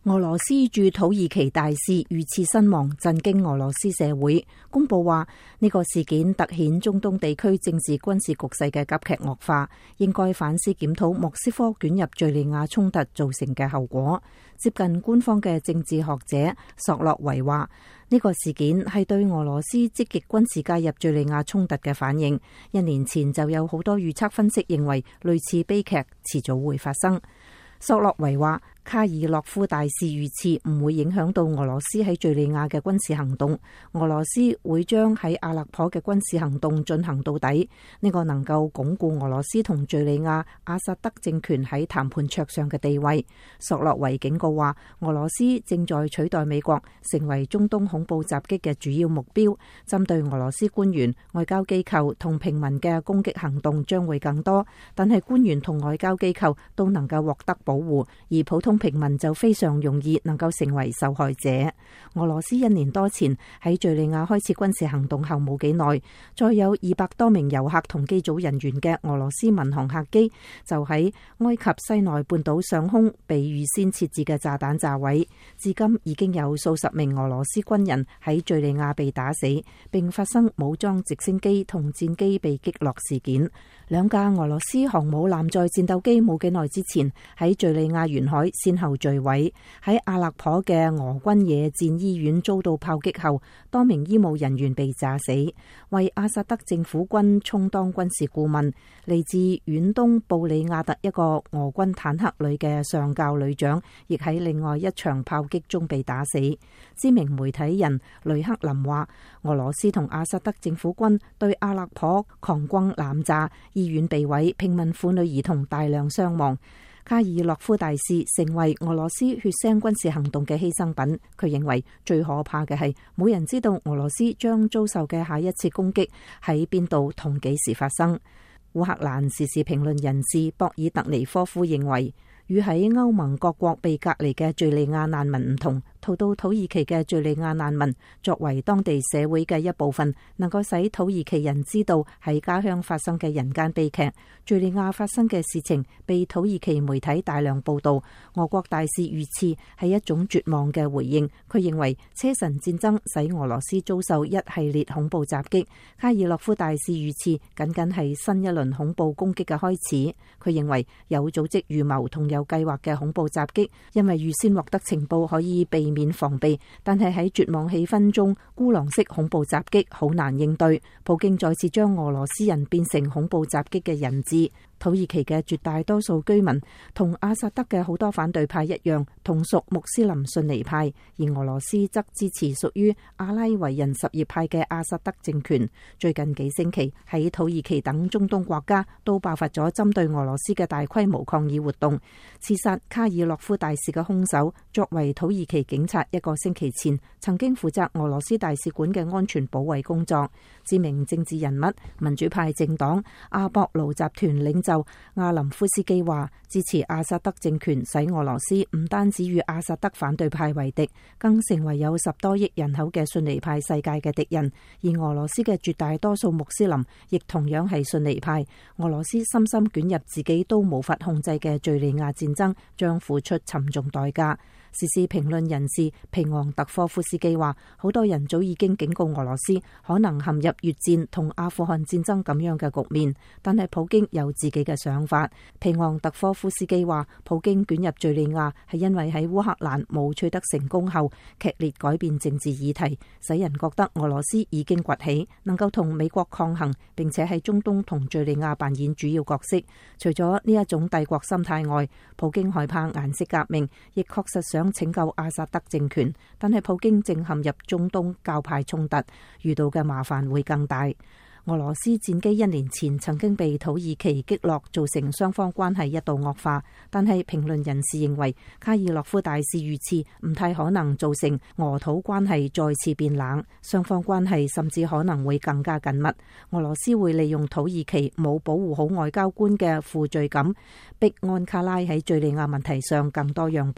俄羅斯駐土耳其大使遇刺身亡，震驚俄羅斯社會。公佈話呢個事件凸顯中東地區政治軍事局勢嘅急劇惡化，應該反思檢討莫斯科捲入敘利亞衝突造成嘅後果。接近官方嘅政治學者索洛維話，呢個事件係對俄羅斯積極軍事介入敘利亞衝突嘅反應。1年前就有好多預測分析認為類似悲劇遲早會發生。索洛維話，卡爾洛夫大使遇刺唔會影響到俄羅斯喺敘利亞嘅軍事行動，俄羅斯會將喺阿勒頗嘅軍事行動進行到底，呢個能夠鞏固俄羅斯同敘利亞阿薩德政權喺談判桌上嘅地位。索洛維警告話，俄羅斯正在取代美國成為中東恐怖襲擊嘅主要目標，針對俄羅斯官員、外交機構同平民嘅攻擊行動將會更多，但係官員同外交機構都能夠獲得保護，而普通平民就非常容易能夠成為受害者。俄羅斯1年多前喺敘利亞開始軍事行動後冇幾耐，再有200多名遊客同機組人員嘅俄羅斯民航客機就喺埃及西奈半島上空被預先設置嘅炸彈炸毀。至今已經有數十名俄羅斯軍人喺敘利亞被打死，並發生武裝直升機同戰機被擊落事件。2架俄羅斯航母艦載戰鬥機冇幾耐之前喺敘利亞沿海先後墜毀。喺阿勒頗嘅俄軍野戰醫院遭到炮擊後，多名醫務人員被炸死。為阿薩德政府軍充當軍事顧問，嚟自遠東布里亞特一個俄軍坦克旅嘅上校旅長，亦喺另外一場炮擊中被打死。知名媒體人雷克林話，俄羅斯同阿薩德政府軍對阿勒頗狂轟濫炸，醫院被毀，平民婦女兒童大量傷亡。卡爾洛夫大使成為俄羅斯血腥軍事行動嘅犧牲品。佢認為最可怕嘅係冇人知道俄羅斯將遭受嘅下一次攻擊喺邊度同幾時發生。烏克蘭時事評論人士博爾特尼科夫認為，與喺歐盟各國被隔離嘅敘利亞難民唔同，逃到土耳其嘅敘利亞難民作為當地社會嘅一部分，能夠使土耳其人知道喺家鄉發生嘅人間悲劇。敘利亞發生嘅事情被土耳其媒體大量報道，俄國大使遇刺係一種絕望嘅回應。佢認為車臣戰爭使俄羅斯遭受一系列恐怖襲擊，卡爾洛夫大使遇刺僅僅係新一輪恐怖攻擊嘅開始。佢認為有組織預謀同有計劃嘅恐怖襲擊，因為預先獲得情報可以避免防備，但係喺絕望氣氛中，孤狼式恐怖襲擊好難應對。普京再次將俄羅斯人變成恐怖襲擊嘅人質。土耳其嘅絕大多數居民同阿薩德嘅好多反對派一樣，同屬穆斯林遜尼派，而俄羅斯則支持屬於阿拉維人什葉派嘅阿薩德政權。最近幾星期喺土耳其等中東國家都爆發咗針對俄羅斯嘅大規模抗議活動。刺殺卡爾洛夫大使嘅兇手，作為土耳其警察1個星期前曾經負責俄羅斯大使館嘅安全保衛工作。知名政治人物、民主派政黨阿博盧集團領袖阿林夫斯基話，支持阿薩德政權使俄羅斯唔單止與阿薩德反對派為敵，更成為有10多億人口嘅遜尼派世界嘅敵人。而俄羅斯嘅絕大多數穆斯林亦同樣係遜尼派。俄羅斯深深捲入自己都無法控制嘅敘利亞戰爭，將付出沉重代價。時事評論人士皮昂特科夫斯基話，好多人早已經警告俄羅斯可能陷入越戰同阿富汗戰爭咁樣嘅局面，但係普京有自己嘅想法。皮昂特科夫斯基話，普京捲入敘利亞係因為喺烏克蘭冇取得成功後，劇烈改變政治議題，使人覺得俄羅斯已經崛起，能夠同美國抗衡，並且喺中東同敘利亞扮演主要角色。除咗呢一種帝國心態外，普京害怕顏色革命，亦確實想拯救阿薩德政權，但係普京正陷入中東教派衝突，遇到嘅麻煩會更大。俄羅斯戰機1年前曾經被土耳其擊落，造成雙方關係一度惡化。但係評論人士認為，卡爾洛夫大使遇刺唔太可能造成俄土關係再次變冷，雙方關係甚至可能會更加緊密。俄羅斯會利用土耳其冇保護好外交官嘅負罪感，逼安卡拉喺敘利亞問題上更多讓步。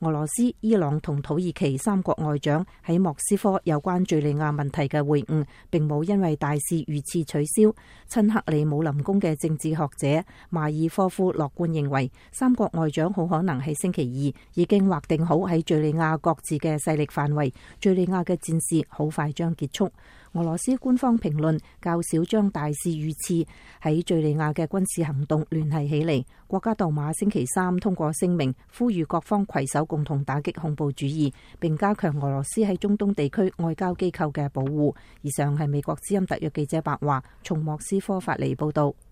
俄羅斯、伊朗同土耳其三國外長喺莫斯科有關敘利亞問題嘅會晤，並冇因為大事遇刺取消。親克里姆林宮嘅政治學者馬爾科夫樂觀認為，三國外長好可能喺星期二已經劃定好喺敘利亞各自嘅勢力範圍，敘利亞嘅戰事好快將結束。俄羅斯官方評論較少將大事遇刺喺敘利亞嘅軍事行動聯繫起嚟。國家杜馬星期三通過聲明，呼籲各方攜手共同打擊恐怖主義，並加強俄羅斯喺中東地區外交機構嘅保護。以上係美國之音特約記者白華從莫斯科發嚟報道。